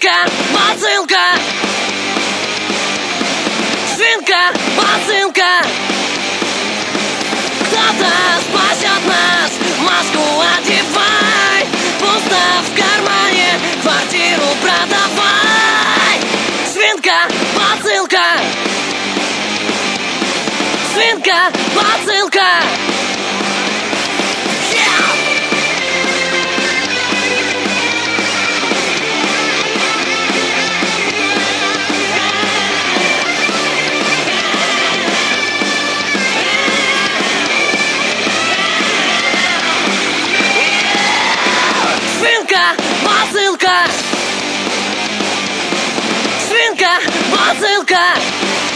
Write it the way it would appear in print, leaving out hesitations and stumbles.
Свинка, бацилка. Свинка, бацилка. Кто-то спасет нас, маску одевай. Пусто в кармане, квартиру продавай. Свинка, бацилка. Свинка, бацилка. Свинка, бацилка. Свинка, бацилка.